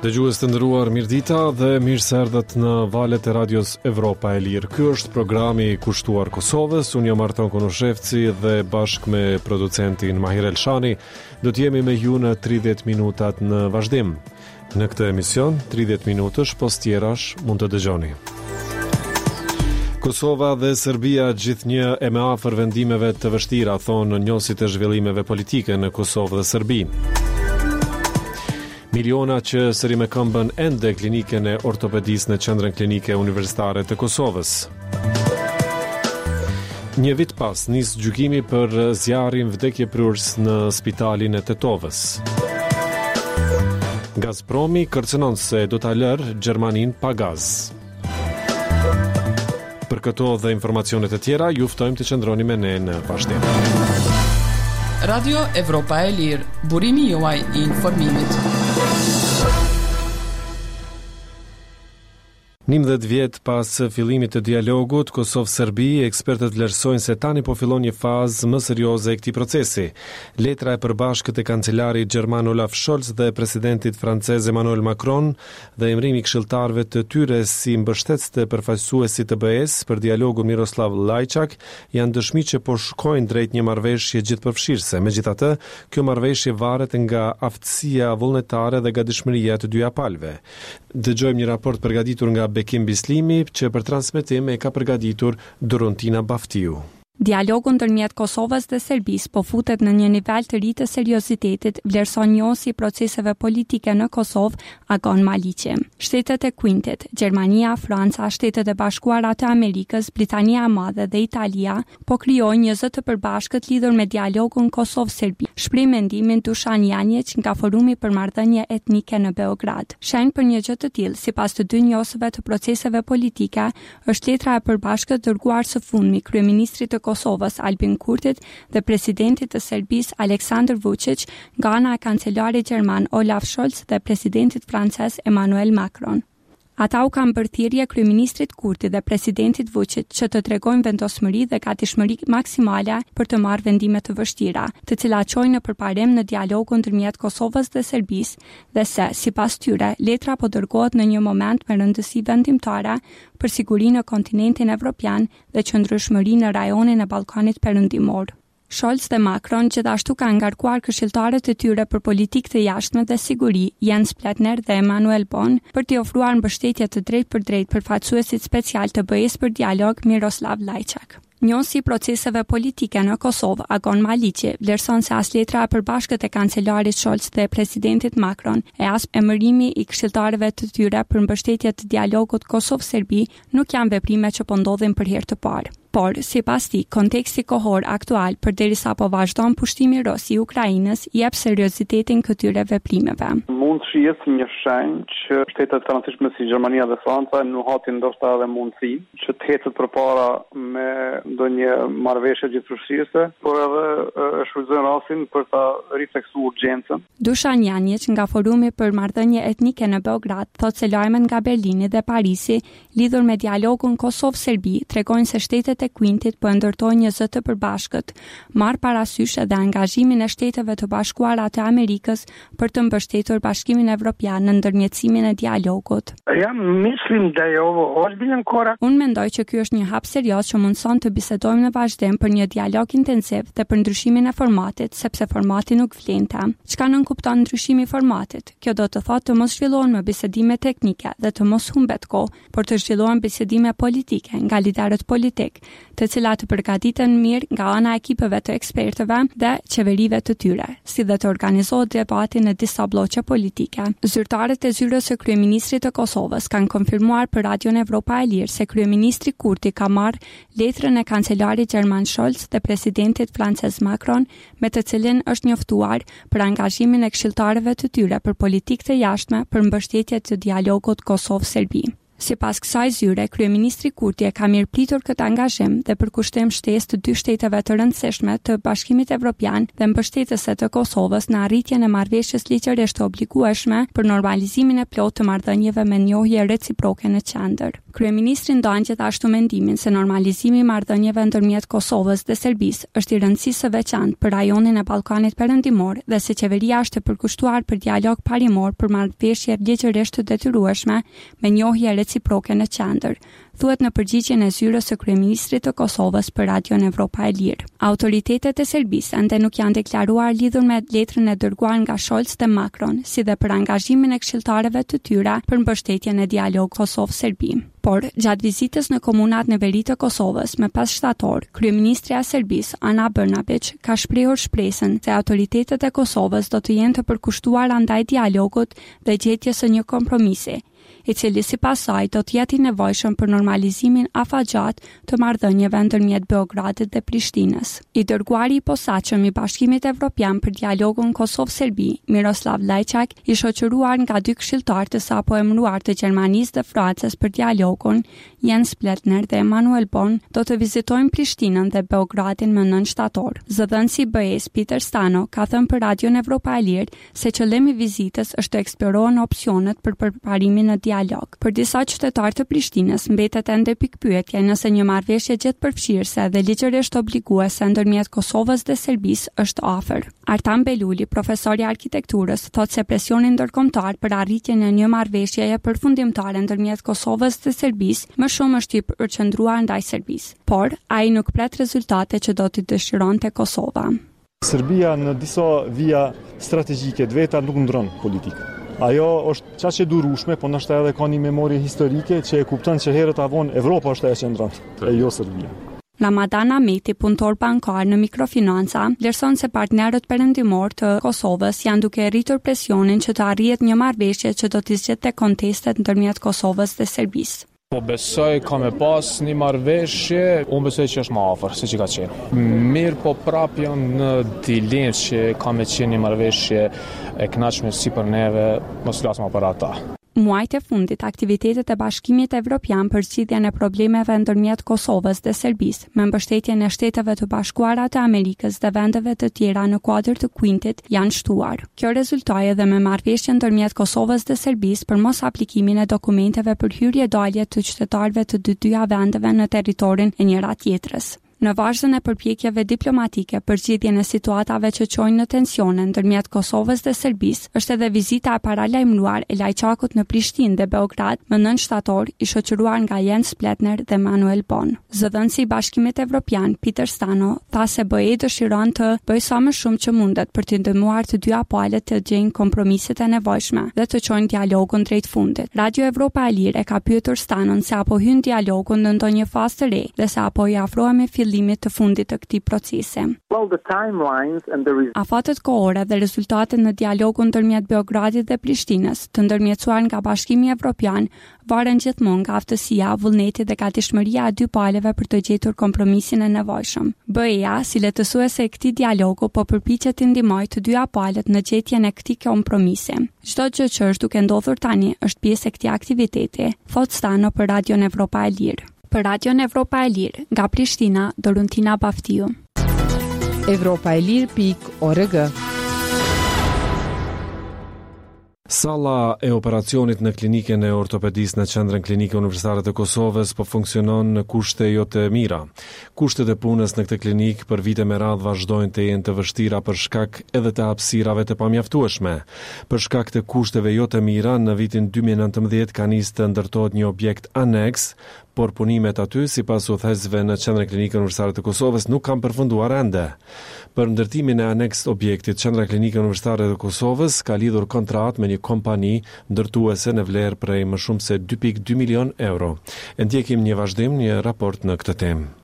Dëgjues të nderuar, mirëdita dhe mirë se erdhët në valët e radios Evropa e Lirë. Ky është programi i kushtuar Kosovës. Unë jam Arton Konushevci dhe bashkë me producentin Mahir Elshani do të jemi me ju në 30 minutat në vazhdim. Në këtë emision, 30 minutësh postjerash mund të dëgjoni. Kosova dhe Serbia gjithnjë e me afër vendimeve të vështira, thonë njësit e zhvillimeve politike në Kosovë dhe Serbi. Miliona që sëri me këmbën ende klinikën e ortopedisë në qendrën klinike universitare të Kosovës. Një vit pas nis gjykimi për zjarrin vdekjeprurës në spitalin e Tetovës. Gazpromi kërcënon se do ta lërë Gjermanin pa gaz. Për këto dhe informacionet e tjera, ju ftojmë të qëndroni me ne në vazhdim. Radio Evropa e Lirë, burimi juaj i informimit. 19 vjet pas fillimit të dialogut Kosovë-Serbi, ekspertët vlerësojnë se tani po fillon një fazë më serioze e këtij procesi. Letra e përbashkët e kancelarit gjerman Olaf Scholz dhe presidentit francez Emmanuel Macron dhe emërimi këshilltarëve të tyre si mbështetës të përfaqësuesit të BE-s për dialogun Miroslav Lajçak janë dëshmi që po shkojnë drejt një marrëveshje gjithëpërfshirëse. Megjithatë, kjo marrëveshje varet nga aftësia vullnetare dhe gatishmëria të dyja palëve. Dëgjojmë një raport përgatitur nga Bekim Bislimi që për transmetim e ka përgatitur Dorontina Baftiu. Dialogu ndërmjet Kosovës dhe Serbisë po futet në një nivel të ri të seriozitetit, vlerëson njohësi i proceseve politike në Kosovë Agon Maliqi. Shtetet e Quintet, Gjermania, Franca, Shtetet e Bashkuara të Amerikës, Britania e Madhe dhe Italia po krijojnë një zë të përbashkët lidhur me dialogun Kosovë-Serbi. Shpreh mendimin Dušan Janjić nga Forumi për Marrëdhënie Etnike në Beograd. Shenjë për një gjë të tillë, sipas të dy njohësve të proceseve politike, është letra e përbashkët dërguar së fundmi kryeministrit të Kosovës Albin Kurtit dhe presidentit të Serbisë Aleksandar Vučić nga ana e kancelarit gjerman Olaf Scholz dhe presidentit francez Emmanuel Macron. Ata u kanë bërë thirrje kryeministrit Kurti dhe presidentit Vučić që të tregojnë vendosmëri dhe gatishmëri maksimale për të marrë vendime të vështira, të cilat çojnë në përparim në dialogun ndërmjet Kosovës dhe Serbisë, dhe se, sipas tyre, letra po dërgohet në një moment me rëndësi vendimtare për sigurinë në kontinentin evropian dhe qëndrueshmërinë në rajonin e Ballkanit Perëndimor. Scholz dhe Macron gjithashtu kanë ngarkuar këshilltarët e tyre për politikë të jashtme dhe siguri, Jens Pletner dhe Emanuel Bon, për t'i ofruar mbështetje të drejtë përfaqësuesit special të BE-s për dialog Miroslav Lajçak. Njohësi i proceseve politike në Kosovë, Agon Maliqi, vlerëson se as letra e përbashkët e kancelarit Scholz dhe presidentit Macron e as emërimi i këshilltarëve të tyre për mbështetje të dialogut Kosovë-Serbi nuk janë veprime që po ndodhin për herë të parë. Por, sipas tij, konteksti kohor aktual përderisa po vazhdon pushtimi rus i Ukrainës jep seriozitetin këtyre veprimeve. Mund shihet një shenjë që shtetet të rëndësishme si Gjermania dhe Franca nuk hatin ndoshta edhe mundësinë që të ecet përpara me ndonjë marrëveshje gjithëpërfshirëse, por edhe shfrytëzojnë rastin për ta rifleksuar urgjencën. Dušan Janjić nga Forumi për Marrëdhënie Etnike në Beograd thotë se lajmet nga Berlini dhe Parisi lidhur me dialogun Kosovë-Serbi tregojnë se shtetet e Quintit po ndërtojnë një zë të përbashkët, marr parasysh edhe angazhimin e Shteteve të Bashkuara të Amerikës për të mbështetur Bashkimin Evropian në ndërmjetësimin e dialogut. Unë mendoj që ky është një hap serioz që mundson të bisedojmë në vazhdim për një dialog intensiv dhe për ndryshimin e formatit, sepse formati nuk vlente. Çka nënkupton ndryshimi i formatit? Kjo do të thotë të mos zhvillohen më bisedime teknike dhe të mos humbet kohë, por të zhvillohen bisedime politike nga liderët politik, të cilat të përgatiten mirë nga ana e ekipeve të ekspertëve dhe qeverive të tyre, si dhe të organizohet debati në disa bloqe politike. Zyrtarët e zyrës së kryeministrit të Kosovës kanë konfirmuar për Radion Evropa e Lirë se kryeministri Kurti ka marrë letrën e kancelarit gjerman Scholz dhe presidentit francez Macron, me të cilin është njoftuar për angazhimin e këshilltarëve të tyre për politikë të jashtme për mbështetje të dialogut Kosovë-Serbi. Sipas kësaj zyre, kryeministri Kurti e ka mirëpritur këtë angazhim dhe përkushtim shtesë të dy shteteve të rëndësishme të Bashkimit Evropian dhe mbështetëse të Kosovës në arritjen e marrëveshjes ligjërisht të obligueshme për normalizimin e plotë të marrëdhënieve me njohje reciproke në qendër. Kryeministri ndan gjithashtu mendimin se normalizimi i marrëdhënieve ndërmjet Kosovës dhe Serbisë është i rëndësishëm së veçantë për rajonin e Ballkanit Perëndimor dhe se qeveria është e përkushtuar për dialog parimor për marrëveshje ligjërisht të detyrueshme me njohje reciproke në qendër, thuhet në përgjigjen e zyrës së kryeministrit të Kosovës për Radion Evropa e Lirë. Autoritetet e Serbisë ende nuk janë deklaruar lidhur me letrën e dërguar nga Scholz dhe Macron, si dhe për angazhimin e këshilltarëve të tyre për mbështetjen e dialog Kosovë-Serbi. Por, gjatë vizitës në komunat në veri të Kosovës me 5 shtator, kryeministrja e Serbisë, Ana Brnabić, ka shprehur shpresën se autoritetet e Kosovës do të jenë të përkushtuara ndaj dialogut dhe gjetjes së një kompromisi, i cili sipas saj do të jetë i nevojshëm për normalizimin afatgjat të marrëdhënieve ndërmjet Beogradit dhe Prishtinës. I dërguari i posaçëm i Bashkimit Evropian për dialogun Kosovë-Serbi, Miroslav Lajçak, i shoqëruar nga 2 këshilltarë të sapo emëruar të Gjermanisë dhe Francës për dialogun, Jens Pletner dhe Emanuel Bon, do të vizitojnë Prishtinën dhe Beogradin më 9 shtator. Zëdhënësi i BE-s Peter Stano ka thënë për Radion Evropa e Lirë se qëllimi i vizitës është të eksplorohen opsionet për përparimin në dialog. Për disa qytetarë të Prishtinës mbetet ende pikpyetja nëse një marrëveshje gjithëpërfshirëse dhe ligjërisht obliguese ndërmjet Kosovës dhe Serbisë është afër. Artan Beluli, profesor i arkitekturës, thotë se presioni ndërkombëtar për arritjen e një marrëveshjeje përfundimtare ndërmjet Kosovës dhe Serbisë më shumë është i përqendruar ndaj Serbisë, por ai nuk pret rezultate që do t'i dëshironte Kosova. Serbia në disa vija strategjike të veta nuk ndron politikë. Ajo është çaq e durueshme, po ndoshta edhe ka një memorie historike që e kupton që herët avon Evropa është ajo që ndron, e jo Serbia. Ramadan Ahmeti, punëtor bankar në mikrofinanca, vlerëson se partnerët perëndimor të Kosovës janë duke rritur presionin që të arrihet një marrëveshje që do të zgjidhte kontestet ndërmjet Kosovës dhe Serbisë. Po besoj ka me pas një marrëveshje, unë besoj që është më afër se që ka qenë. Mirë, po prap janë në dilemë që ka me qenë një marrëveshje e kënaqshme si për neve, mos flasim për ata. Muajt e fundit, aktivitetet e Bashkimit Evropian për zgjidhjen e problemeve ndërmjet Kosovës dhe Serbisë, me mbështetjen e Shteteve të Bashkuara të Amerikës dhe vendeve të tjera në kuadër të Quintit, janë shtuar. Kjo rezultoi edhe me marrëveshjen ndërmjet Kosovës dhe Serbisë për mos aplikimin e dokumenteve për hyrje-dalje të qytetarëve të dy vendeve në territorin e njëra tjetrës. Në vazhdën e përpjekjeve diplomatike për zgjidhjen e situatave që çojnë në tensione ndërmjet Kosovës dhe Serbisë, është edhe vizita e paralajmëruar e Lajçakut në Prishtinë dhe Beograd më 9 shtator, i shoqëruar nga Jens Pletner dhe Manuel Bon. Zëdhënësi i Bashkimit Evropian, Peter Stano, tha se BE dëshiron të bëjë sa më shumë që mundet për të ndihmuar të dy palët të gjejnë kompromiset e nevojshme dhe të çojnë dialogun drejt fundit. Radio Evropa e Lirë e ka pyetur Stanon se apo hyn dialogun në ndonjë fazë të re dhe se apo i afrohemi fillimit të fundit të këtij procesi. Afatet kohore dhe rezultatet në dialogun ndërmjet Beogradit dhe Prishtinës, të ndërmjetësuar nga Bashkimi Evropian, varen gjithmonë nga aftësia, vullneti dhe gatishmëria e dy palëve për të gjetur kompromisin e nevojshëm. BE-ja, si letësuese e këtij dialogu, po përpiqet të ndihmojë të dyja palët në gjetjen e këtij kompromisi. Çdo gjë që është duke ndodhur tani është pjesë e këtij aktiviteti, thot Stano për Radion Evropa e Lirë. Për Radion Evropa e Lirë, nga Prishtina, Doruntina Baftiu. Evropaelir.org. Salla e operacionit në klinikën e ortopedisë në Qendrën Klinike Universitare të Kosovës po funksionon në kushte jo të mira. Kushtet e punës në këtë klinikë për vite me radhë vazhdojnë të jenë të vështira për shkak edhe të hapësirave të pamjaftueshme. Për shkak të kushteve jo të mira, në vitin 2019 ka nisë të ndërtohet një objekt aneks, por punimet aty, sipas udhëheqësve në Qendrën Klinike Universitare të Kosovës, nuk kanë përfunduar ende. Për ndërtimin e aneks objektit, Qendra Klinike Universitare të Kosovës ka lidhur kontratë me një kompani ndërtuese në vlerë prej më shumë se 2.2 milion euro. E ndjekim një vazhdim, një raport në këtë temë.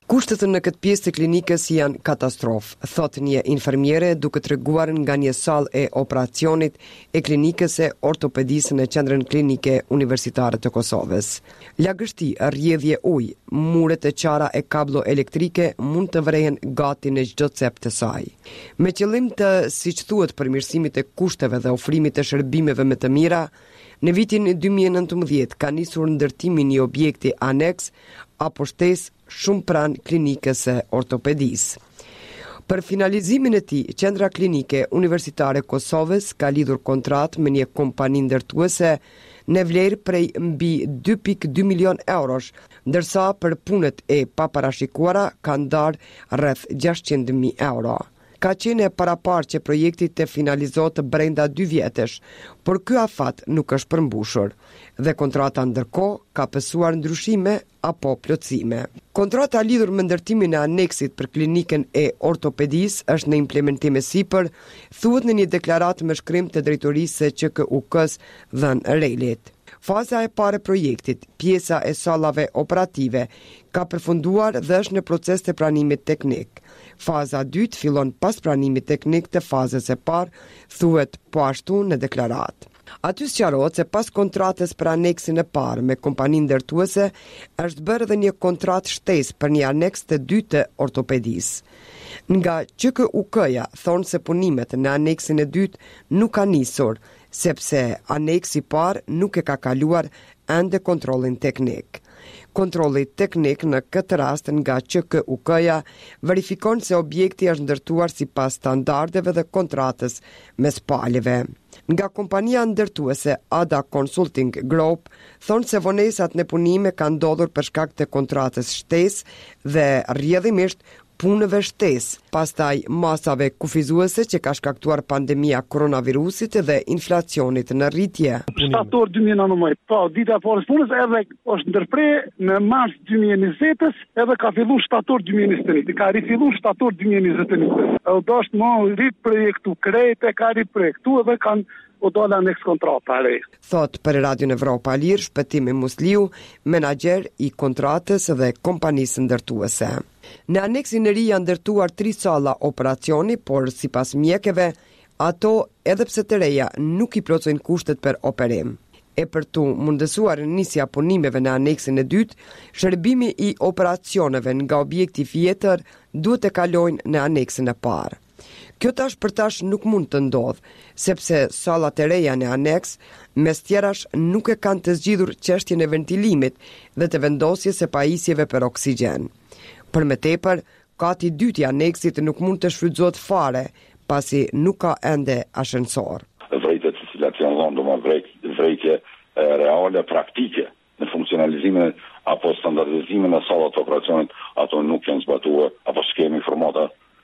Kushtet në këtë pjesë të klinikës janë katastrofë, thot një infermiere duke treguar nga një sallë e operacionit e klinikës së ortopedisë në qendrën klinike universitare të Kosovës. Lagështi, rrjedhje ujë, muret e qara e kablo elektrike mund të vrehen gati në çdo cep të saj. Me qëllim të, siç thuhet, përmirësimit të kushteve dhe ofrimit të shërbimeve më të mira, në vitin 2019 ka nisur ndërtimi një objekti aneks apo shtesë shumë pranë klinikës së ortopedisë. Për finalizimin e tij, Qendra Klinike Universitare Kosovës ka lidhur kontratë me një kompani ndërtuese në vlerë prej mbi 2.2 milion eurosh, ndërsa për punët e paparashikuara ka ndarë rreth 600.000 euro. Ka qenë e paraparë që projekti të finalizohet brenda 2 vjetësh, por ky afat nuk është përmbushur dhe kontrata ndërkohë ka pësuar ndryshime apo plotësime. Kontrata lidhur me ndërtimin e aneksit për klinikën e ortopedisë është në implementim e sipër, thuhet në një deklaratë me shkrim të drejtorisë së QKUK-s dhënë Relit. Faza e parë e projektit, pjesa e sallave operative, ka përfunduar dhe është në proces të pranimit teknik. Faza 2 fillon pas pranimit teknik të fazës së parë, thuhet po ashtu në deklaratë. Aty sqarohet se pas kontratës për aneksin e parë me kompaninë ndërtuese, është bërë edhe një kontratë shtesë për një aneks të dytë të ortopedisë. Nga QKUK-ja thonë se punimet në aneksin e dytë nuk kanë nisur, sepse aneksi i parë nuk e ka kaluar ende kontrollin teknik. Kontrolli teknik në këtë rast nga QKUK-ja verifikon se objekti është ndërtuar sipas standardeve dhe kontratës mes palëve. Nga kompania ndërtuese Ada Consulting Group thonë se vonesat në punime kanë ndodhur për shkak të kontratës shtesë dhe rrjedhimisht punëve shtesë, pastaj masave kufizuese që ka shkaktuar pandemia koronavirusit dhe inflacionit në rritje. Shtator 2019, po, dita e parë punës edhe është ndërprer në mars 2020-s, edhe ka filluar shtator 2021. Ka rifilluar shtator 2021. Do është më riprojektu krejt, ka riprojektu edhe kanë o dola aneks kontrata re. Thot për Radion Evropa Lir Shpëtimi Musliu, menaxher i kontratës dhe kompanisë ndërtuese. Në aneksin e ri janë ndërtuar 3 salla operacioni, por sipas mjekëve, ato edhe pse të reja nuk i plotësojnë kushtet për operim. E për tu mundësuar nisja punimeve në aneksin e dytë, shërbimi i operacioneve nga objekti tjetër duhet të kalojnë në aneksin e parë. Kjo tash për tash nuk mund të ndodhë, sepse sallat e reja në aneks, mes tjerash nuk e kanë të zgjidhur çështjen e ventilimit dhe të vendosjes së pajisjeve për oksigjen. Për më tepër, kati i dytë i aneksit nuk mund të shfrytëzohet fare, pasi nuk ka ende ashensor. Vrejtjet të cilat janë dhënë do vrejtje reale, praktike në funksionalizimin apo standardizimin e sallat të operacionit, ato nuk janë zbatuar, apo skemi formata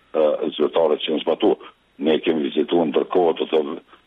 zyrtare që janë zbatuar. Ne kemi vizituar ndërkohë të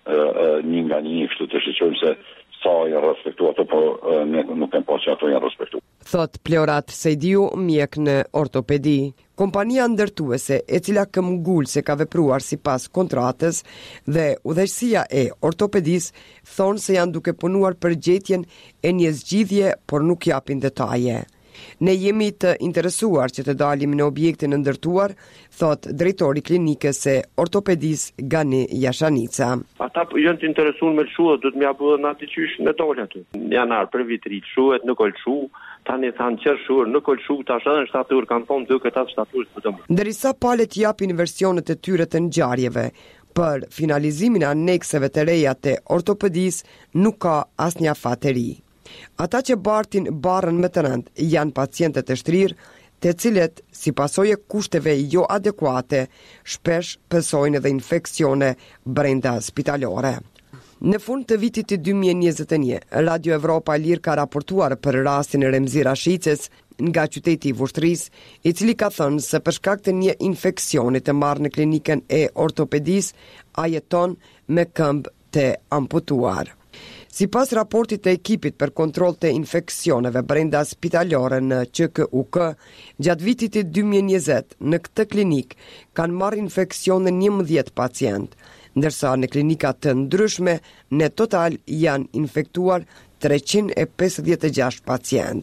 një nga një, kështu të shqyrtojmë se sa janë respektuar ato, po ne nuk kemi pasur që ato janë respektuar. Thot Pleorat Sejdiu, mjek në ortopedi. Kompania ndërtuese, e cila këmbgulse ka vepruar sipas kontratës dhe udhëheqësia e ortopedisë thonë se janë duke punuar për gjetjen e një zgjidhje, por nuk japin detaje. Ne jemi të interesuar që të dalim në objektin e ndërtuar, thot drejtori klinikës së ortopedisë Gani Jashanica. Ata janë të interesuar me lëshuat, do të mja bëdhe në ati qysh me dole aty. Janar për vitrit, shuet në kolëshu, tani thanë qërë shuar në kolëshu, ta shëdhe në shtatur, kanë thonë dhe këta shtatur së të më. Ndërisa palet japin versionet e tyre të ngjarjeve, për finalizimin e anekseve të reja të ortopedisë nuk ka asnjë afat e ri. Ata që bartin barën më të rënd janë pacientët e shtrirë, të cilët, si pasojë kushteve jo adekuate, shpesh pësojnë edhe infeksione brenda spitalore. Në fund të vitit të 2021, Radio Evropa Lir ka raportuar për rastin e Remzi Rashicës nga qyteti i Vushtrisë, i cili ka thënë se për shkak të një infeksioni të marrë në klinikën e ortopedisë, a jeton me këmbë të amputuar. Sipas raportit të ekipit për kontroll të infeksioneve brenda spitalore në QKUK, gjatë vitit të 2020 në këtë klinik kanë marrë infeksione 11 pacient, ndërsa në klinika të ndryshme në total janë infektuar 356 pacient.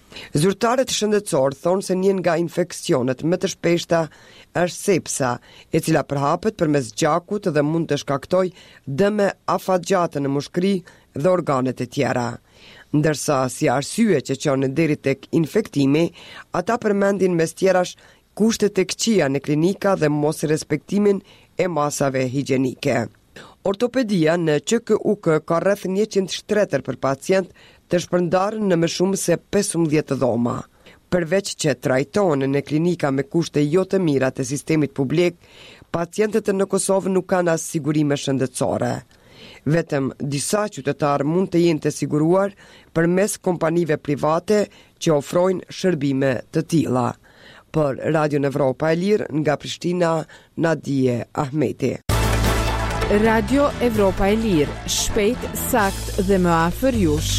Zyrtarët shëndetësor thonë se një nga infeksionet më të shpeshta është sepsa, e cila përhapet përmes gjakut dhe mund të shkaktoj dëme afatgjate në mushkëri dhe organet e tjera. Ndërsa si arsye që çon deri tek infektimi, ata përmendin mes tjerash kushtet e këqija në klinika dhe mos respektimin e masave higjienike. Ortopedia në QKUK ka rreth 100 shtretër për pacient të shpërndarën në më shumë se 15 dhoma. Përveç që trajtohen në klinika me kushte jo të mira të sistemit publik, pacientët në Kosovë nuk kanë as sigurime shëndetësore. Vetëm disa qytetarë mund të jenë të siguruar përmes kompanive private që ofrojnë shërbime të tilla. Për Radio Evropa e Lirë nga Prishtina, Nadije Ahmeti. Radio Evropa e Lirë, shpejt, sakt dhe më afër jush.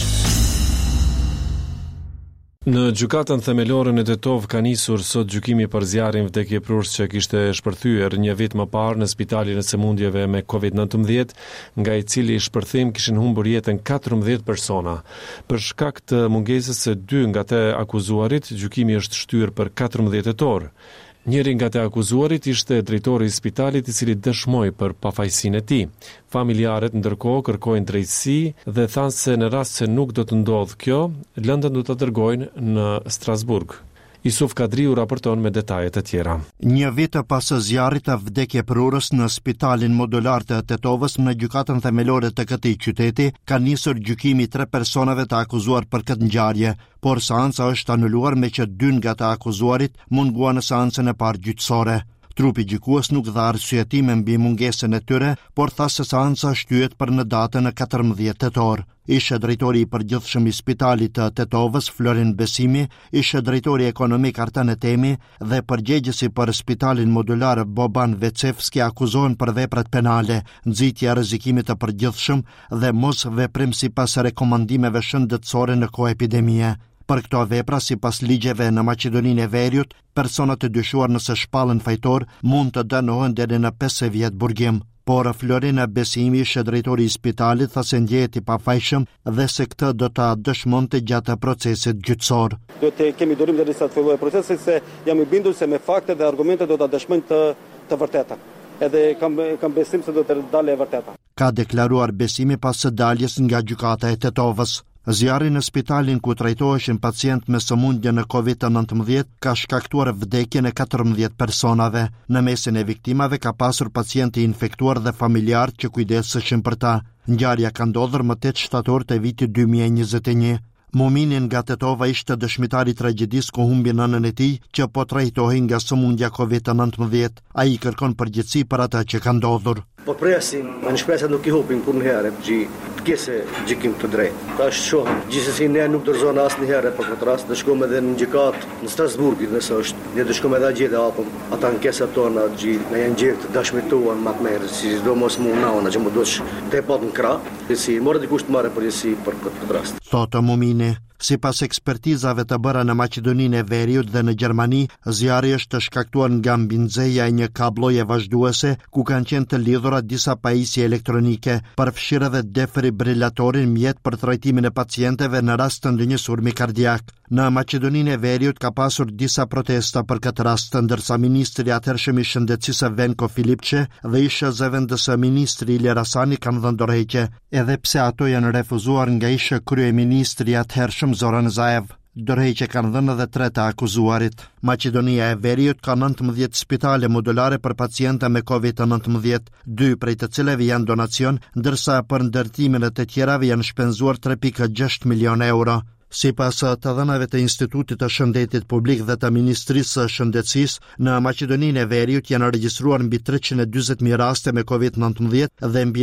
Në gjykatën themelore në Tetov ka nisur sot gjykimi për zjarrin vdekjeprus që kishte shpërthyer një vit më parë në spitalin e sëmundjeve me COVID-19, nga i cili shpërthim kishin humbur jetën 14 persona. Për shkak të mungesës së 2 nga të akuzuarit, gjykimi është shtyr për 14 orë. Njëri nga të akuzuarit ishte drejtori i spitalit, i cili dëshmoi për pafajësinë e tij. Familjarët ndërkohë kërkojnë drejtësi dhe thanë se në rast se nuk do të ndodhë kjo, lëndën do të dërgojnë në Strasburg. Isuf Kadriu raporton me detajet e tjera. Një vit pas zjarrit të vdekjeprurës në spitalin modular të Tetovës në gjykatën themelore të këtij qyteti, ka nisur gjykimi 3 personave të akuzuar për këtë ngjarje, por seanca është anuluar me që 2 nga të akuzuarit munguan në seancën e parë gjyqësore. Trupi gjykues nuk dha arsyetime mbi mungesën e tyre, por tha se seanca shtyhet për në datën e 14 tetor. Ishe drejtori i përgjithshëm i spitalit të Tetovës, Florin Besimi, ishe drejtori ekonomik Artan Etemi dhe përgjegjësi për spitalin modular Boban Vecevski akuzohen për veprat penale, nxitje e rrezikimit të përgjithshëm dhe mos veprim sipas rekomandimeve shëndetësore në kohë epidemie. Për këto vepra, sipas ligjeve në Maqedoninë e Veriut, personat të dyshuar nëse shpallën fajtor mund të dënohen deri në 5 vjet burgim. Por Florina Besimi, ishe drejtori i spitalit, tha se ndjehet i pafajshëm dhe se këtë do ta dëshmonte gjatë procesit gjyqësor. Do të kemi durim deri sa të fillojë procesi, se jam i bindur se me fakte dhe argumente do ta dëshmojnë të vërteta. Edhe kam besim se do të dalë e vërteta. Ka deklaruar Besimi pas së daljes nga gjykata e Tetovës. Zjarri në spitalin ku trajtoheshin pacient me sëmundje në COVID-19 ka shkaktuar vdekjen e 14 personave. Në mesin e viktimave ka pasur pacientë infektuar dhe familjarë që kujdeseshin për ta. Ngjarja ka ndodhur më 8 shtator të vitit 2021. Mominin nga Tetova ishte dëshmitari i tragjedisë ku humbi nënën e tij që po trajtohej nga sëmundja COVID-19. Ai kërkon përgjegjësi për ata që ka ndodhur. Po presim, në shpresë nuk i hopim kur në herë, të kese gjikim të drejtë. Ta është shohëm, gjithsesi ne nuk dorëzon asë një herë për këtë rast, dhe shkome edhe në gjykat në Strasburgit nëse është, ne dhe shkome edhe gjithë apëm, ata në kesat tona gjithë, ne janë gjithë të dashmituan më të merë, si do mos mu naona që mu dosh të e pat në kra, si morë dikush të marë përgjësi për këtë rast. Thotë Mumini. Sipas ekspertizave të bëra në Maqedoninë e Veriut dhe në Gjermani, zjarri është shkaktuar nga mbinxeja e një kabloje vazhduese ku kanë qenë të lidhura disa pajisje elektronike, përfshirë edhe defibrilatorin mjet për trajtimin e pacienteve në rast të ndonjë sulmi kardiak. Në Maqedoninë e Veriut ka pasur disa protesta për këtë rast, ndërsa ministri i atëhershëm i shëndetësisë Venko Filipçe dhe ishe zëvendësë ministri Ilir Hasani kanë dhënë dorëheqje, edhe pse ato janë refuzuar nga ishe kryeministri i atëhershëm Zoran Zaev. Dorëheqje kanë dhënë edhe 3 të akuzuarit. Maqedonia e Veriut ka 19 spitale modulare për pacienta me COVID-19, 2 prej të cilave janë donacion, ndërsa për ndërtimin e të tjerave janë shpenzuar 3.6 milion euro. Sipas të dhënave të Institutit të Shëndetit Publik dhe të Ministrisë së Shëndetësisë, në Maqedoninë e Veriut janë regjistruar mbi 340.000 raste me COVID-19 dhe mbi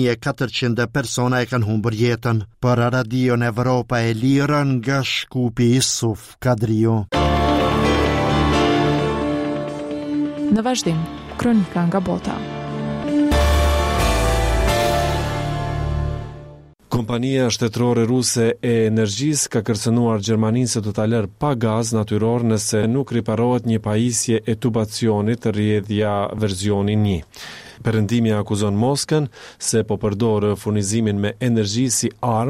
9.400 persona e kanë humbur jetën. Për Radio Evropa e Lirë nga Shkupi, Isuf Kadriu. Në vazhdim, kronika nga bota. Kompania shtetërore ruse e energjisë ka kërcënuar Gjermaninë se do ta lërë pa gaz natyror nëse nuk riparohet një pajisje e tubacionit rrjedhja versioni 1. Perëndimi akuzon Moskën se po përdor furnizimin me energji si armë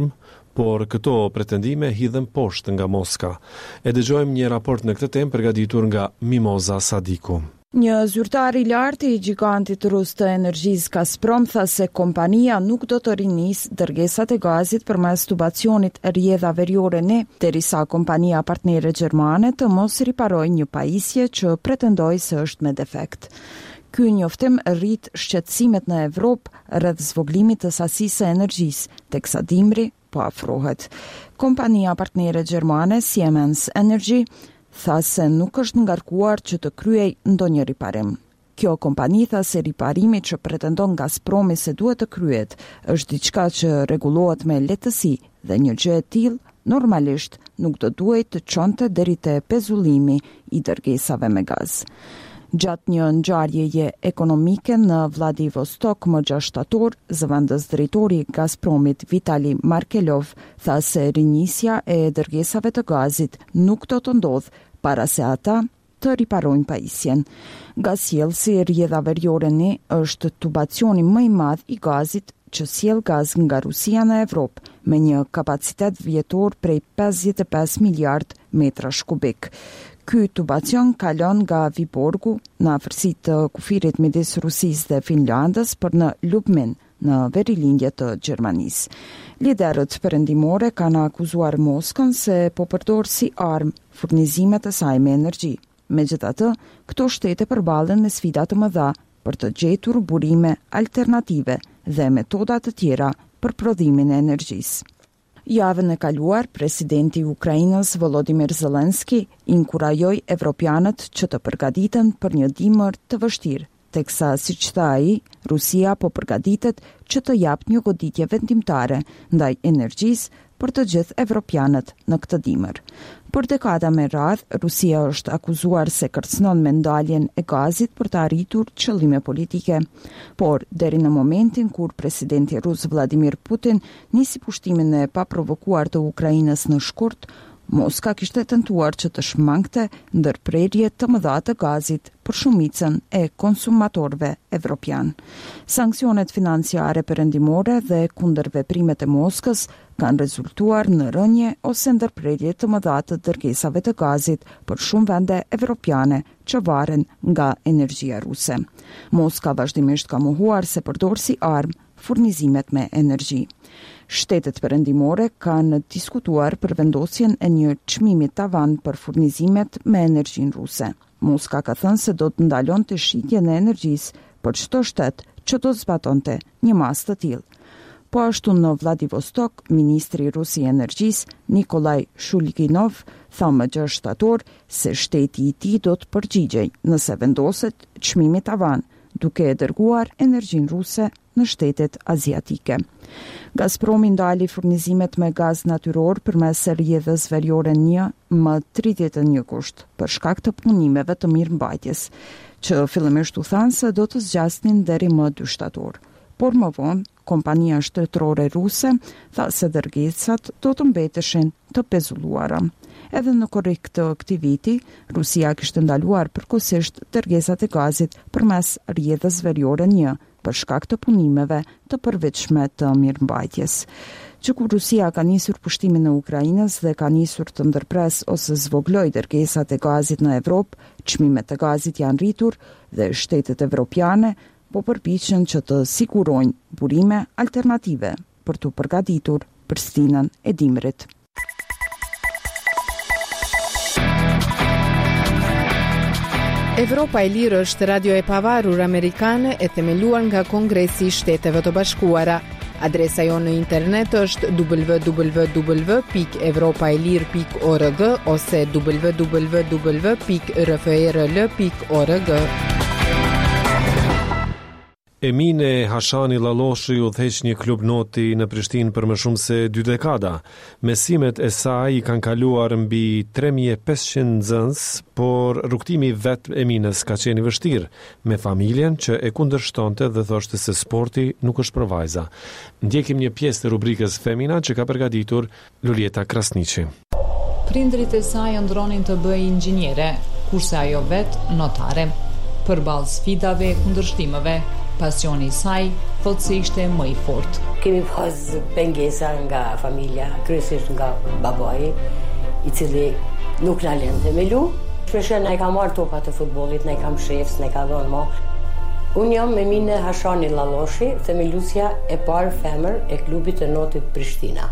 por këto pretendime hidhen poshtë nga Moska. E dëgjojmë një raport në këtë temë përgatitur nga Mimoza Sadiku. Një zyrtar i lartë i gigantit rus të energjisë Gazprom tha se kompania nuk do të rinisë dërgesat e gazit përmes tubacionit rrjedha veriore ne, derisa kompania partnere gjermane të mos riparojë një pajisje që pretendoi se është me defekt. Ky njoftim rrit shqetësimet në Evropë rreth zvoglimit të sasisë së energjisë, teksa dimri po afrohet. Kompania partnere gjermane Siemens Energy tha se nuk është ngarkuar që të kryej ndonjë riparim. Kjo kompani tha se riparimi që pretendon Gazpromi se duhet të kryet është diçka që rregullohet me lehtësi dhe një gjë e tillë normalisht nuk do duhet të çonte deri te pezullimi i dërgesave me gaz. Gjatë një ngjarjeje ekonomike në Vladivostok më 6 shtator, zëvendës drejtori i Gazpromit Vitali Markelov tha se rinisja e dërgesave të gazit nuk do të ndodhë para se ata të riparojnë pajisjen. Gazsjellësi rrjedha veriore ne është tubacioni më i madh i gazit që sjell gaz nga Rusia në Evropë me një kapacitet vjetor prej 55 miliard metrash kubik. Ky tubacion kalon nga Viborgu në afërsi të kufirit midis Rusisë dhe Finlandës për në Lubmin, në verilindje të Gjermanisë. Liderët perëndimore kanë akuzuar Moskën se po përdor si armë furnizimet e saj me energji. Megjithatë, këto shtete përballen me sfida të mëdha për të gjetur burime alternative dhe metoda të tjera për prodhimin e energjisë. Javën e kaluar, presidenti i Ukrainës Volodymyr Zelensky inkurajoi evropianët që të përgatiten për një dimër të vështirë, teksa siç tha ai, Rusia po përgatitet që të japë një goditje vendimtare ndaj energjisë për të gjithë evropianët në këtë dimër. Për dekada me radhë, Rusia është akuzuar se kërcënon me ndaljen e gazit për të arritur qëllime politike. Por, deri në momentin kur presidenti rus Vladimir Putin nisi pushtimin e paprovokuar të Ukrainës në shkurt, Moska kishte tentuar që të shmangte ndërprerje të mëdha të gazit për shumicën e konsumatorëve evropian. Sanksionet financiare perëndimore dhe kundër veprimet e Moskës kanë rezultuar në rënje ose ndërprerje të mëdha të dërgesave të gazit për shumë vende evropiane që varen nga energjia ruse. Moska vazhdimisht ka mohuar se përdor si armë furnizimet me energji. Shtetet perëndimore kanë diskutuar për vendosjen e një çmimi tavan për furnizimet me energjinë ruse. Moska ka thënë se do të ndalonte shitjen e energjisë për çdo shtet që do zbatonte një mas të tillë. Po ashtu në Vladivostok, ministri rus i energjisë Nikolaj Shulginov tha më 6 shtator se shteti i tij do të përgjigjej nëse vendoset çmimi tavan, duke e dërguar energjinë ruse në shtetet aziatike. Gazpromi ndali furnizimet me gaz natyror përmes rrjedhës veriore 1 më 31 gusht për shkak të punimeve të mirëmbajtjes, që fillimisht u thanë se do të zgjasnin deri më 2 shtator. Por më vonë, kompania shtetërore ruse tha se dërgesat do të mbeteshin të pezulluara. Edhe në korrik të këtij viti, Rusia kishte ndaluar përkohësisht dërgesat e gazit përmes rrjedhës veriore 1 për shkak të punimeve të përveçme të mirëmbajtjes. Që kur Rusia ka nisur pushtimin e Ukrainës dhe ka nisur të ndërpres ose zvogloj dërgesat e gazit në Evropë, çmimet e gazit janë rritur dhe shtetet evropiane po përpiqen që të sigurojnë burime alternative për të përgatitur për stinën e dimrit. Evropa e Lirë është radio e pavarur amerikane e themeluar nga Kongresi i Shteteve të Bashkuara. Adresa jonë në internet është www.evropaelir.org ose www.rfrl.org. Emine Hashani Lalloshi udhëheq një klub noti në Prishtinë për më shumë se 2 dekada. Mesimet e saj i kanë kaluar mbi 3500 nxënës, por rrugtimi vet Emines ka qenë i vështirë, me familjen që e kundërshtonte dhe thoshte se sporti nuk është për vajza. Ndjekim një pjesë të rubrikës Femina që ka përgatitur Lulieta Krasniqi. Prindrit e saj ëndronin të bëjë inxhiniere, kurse ajo vet notare. Përballë sfidave e kundërshtimeve, Pasioni i saj thotë se ishte më i fortë. Kemi pas pengesa nga familja, kryesisht nga babai, i cili nuk na lente me lu. Shpesh na i ka marrë topat e futbollit, na i kam shefs, na i ka dhënë mo. Unë jam me Mine Hashani Lalloshi, themeluesja e parë femër e klubit të Notit Prishtina.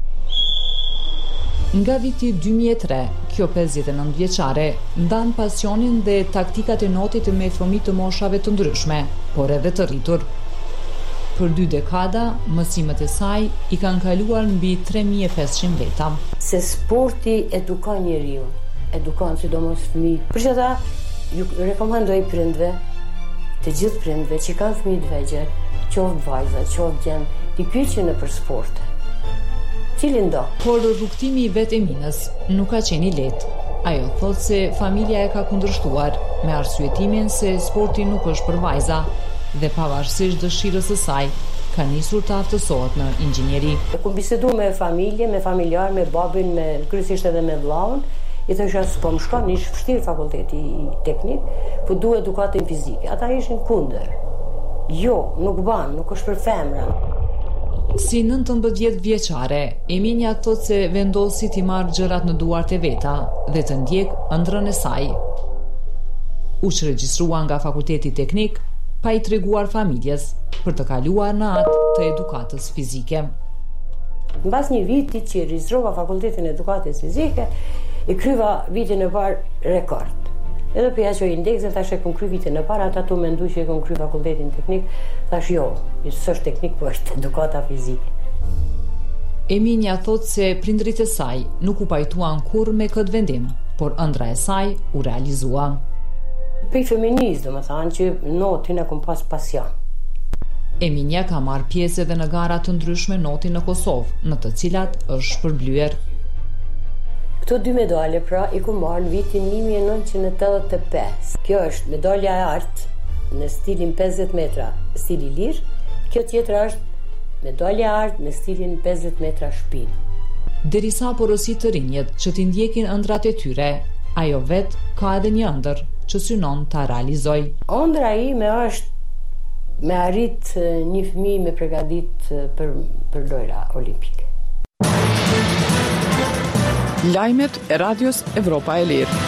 Nga viti 2003, kjo 59 vjeçare ndan pasionin dhe taktikat e Notit me fëmijë të moshave të ndryshme, por edhe të rritur. Për 2 dekada, mësimet e saj i kanë kaluar mbi 3500 veta. Se sporti edukon njeriu, edukon sidomos fëmijët. Për që ata ju rekomandoj prindve, të gjithë prindve që kanë fëmijë të vegjël, qoftë vajza, qoftë djem, t'i pyetën për sporte. Cilin do? Por rrugtimi i vet Eminës nuk ka qenë i lehtë. Ajo thotë se familja e ka kundërshtuar me arsyetimin se sporti nuk është për vajza dhe pavarësisht dëshirës së saj ka nisur të aftësohet në inxhinieri. Ku bisedu me familje, me familjar, me babin, me kryesisht edhe me vllaun, i thosha s'po më shkon, ish vështirë fakulteti teknik, po duhet edukatën fizike. Ata ishin kundër. Jo, nuk ban, nuk është për femra. Si 19 vjeçare, Eminia thotë se vendosi t'i marrë gjërat në duart e veta dhe të ndjek ëndrrën e saj. U regjistrua nga fakulteti teknik, pa i treguar familjes për të kaluar në atë të edukatës fizike. Mbas një viti që regjistrova fakultetin e edukatës fizike, e kryva vitin e parë rekord. Edhe për jashoj indeksin, thash e kom kry vitin e parë, ata tu mendu që e kom kry fakultetin teknik, thash jo, s'është teknik, po është edukata fizike. Eminia thotë se prindrit e saj nuk u pajtuan kurrë me këtë vendim, por ëndra e saj u realizua. Për feminist, do më thanë që Notin e kom pas pasion. Eminia ka marrë pjesë edhe në gara të ndryshme Noti në Kosovë, në të cilat është shpërblyer. Këto 2 medalje pra i ku marrë në vitin 1985. Kjo është medalja e artë në stilin 50 metra stili lirë, kjo tjetra është medalja e artë në stilin 50 metra shpinë. Derisa porosit të rinjet që t'i ndjekin ëndrat e tyre, ajo vetë ka edhe një ëndër që synon ta realizoj. Ëndra ime është me arrit një fëmijë me përgatit për lojra olimpike. Lajmet e Radios Evropa e Lirë.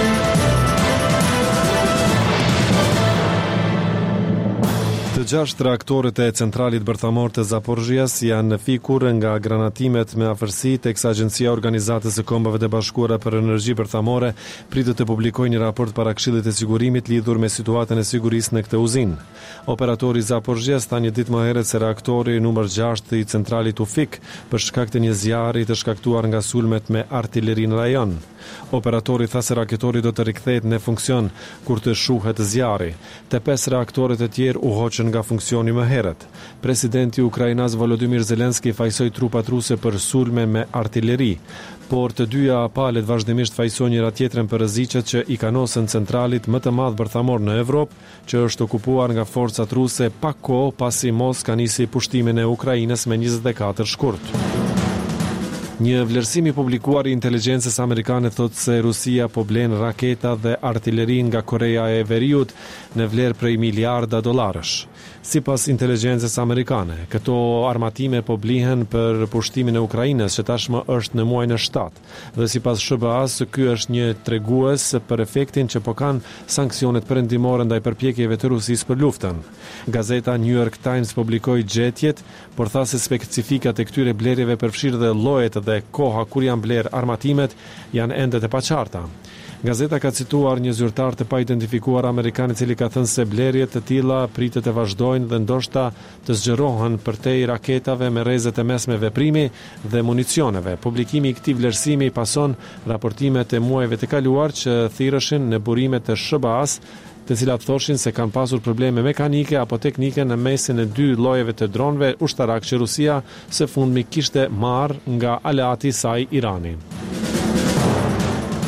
Të 6 reaktorët e centralit bërthamor të Zaporizhzhias janë fikur nga granatimet me afërsi, teksa Agjencia e Organizatës së Kombeve të Bashkuara për Energji Bërthamore pritet të publikojë një raport para Këshillit të Sigurimit lidhur me situatën e sigurisë në këtë uzinë. Operatori i Zaporizhzhias tha një ditë më herët se reaktori numër 6 i centralit u fik për shkak të një zjarri të shkaktuar nga sulmet me artilleri në rajon. Operatori tha se reaktori do të rikthehet në funksion kur të shuhet zjarri. Të 5 reaktorët e tjerë u hoqën nga funksioni më herët. Presidenti Ukrainas Volodymyr Zelenski fajsoi trupat ruse për sulme me artilleri, por të dyja palët vazhdimisht fajsojnë njëra tjetrën për rreziqet që i kanosën centralit më të madh bërthamor në Evropë, që është okupuar nga forcat ruse pa kohë pasi Moska nisi pushtimin e Ukrainës me 24 shkurt. Një vlerësim i publikuar i inteligjencës amerikane thotë se Rusia po blen raketa dhe artilleri nga Korea e Veriut në vlerë prej miliarda dollarësh. Sipas inteligjencës amerikane, këto armatime po blihen për pushtimin e Ukrainës që tashmë është në muajin e 7, dhe sipas SBA-s ky është një tregues për efektin që po kanë sanksionet perëndimore ndaj përpjekjeve të Rusisë për luftën. Gazeta New York Times publikoi gjetjet, por tha se specifikat e këtyre blerjeve përfshirë dhe llojet dhe koha kur janë bler armatimet janë ende të paqarta. Gazeta ka cituar një zyrtar të pa identifikuar amerikan i cili ka thënë se blerjet të tilla pritet të vazhdojnë dhe ndoshta të zgjerohen përtej raketave me rrezet e mesme veprimi dhe municioneve. Publikimi i këtij vlerësimi pason raportimet e muajve të kaluar që thirrëshin në burimet të SBA-s, të cilat thoshin se kanë pasur probleme mekanike apo teknike në mesin e 2 llojeve të dronëve ushtarak që Rusia së fundmi kishte marrë nga aleati i saj Irani.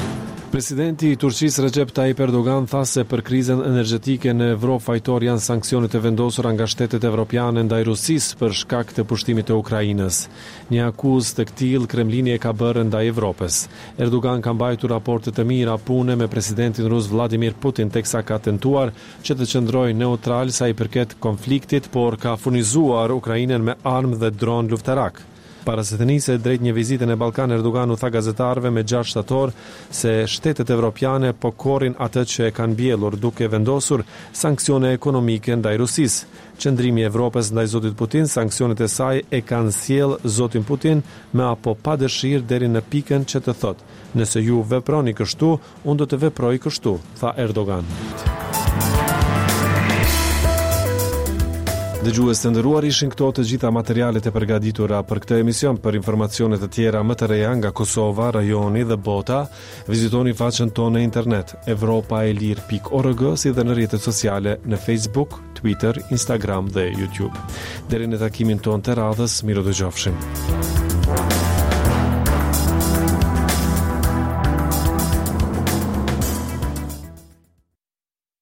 Presidenti i Turqisë Recep Tayyip Erdogan tha se për krizën energjetike në Evropë fajtor janë sanksionet e vendosura nga shtetet evropiane ndaj Rusisë për shkak të pushtimit të Ukrainës. Një akuzë të tillë Kremlini e ka bërë ndaj Evropës. Erdogan ka mbajtur raporte të mira pune me presidentin rus Vladimir Putin, teksa ka tentuar që të qëndrojë neutral sa i përket konfliktit, por ka furnizuar Ukrainën me armë dhe dron luftarak. Para se të nisej drejt një vizite në Ballkan, Erdogan u tha gazetarëve me 6 shtator se shtetet evropiane po korrin atë që e kanë mbjellur, duke vendosur sanksione ekonomike ndaj Rusisë. Qëndrimi i Evropës ndaj zotit Putin, sanksionet e saj e kanë sjell zotin Putin me apo pa dëshirë deri në pikën që të thotë: "Nëse ju veproni kështu, unë do të veproj kështu", tha Erdogan. Dëgjues të nderuar, ishin këto të gjitha materialet e përgatitura për këtë emision. Për informacione të tjera më të reja nga Kosova, rajoni dhe bota, vizitoni faqen tonë në internet europaelir.org, si dhe në rrjetet sociale në Facebook, Twitter, Instagram dhe YouTube. Deri në takimin tonë të radhës, miru dëgjofshim.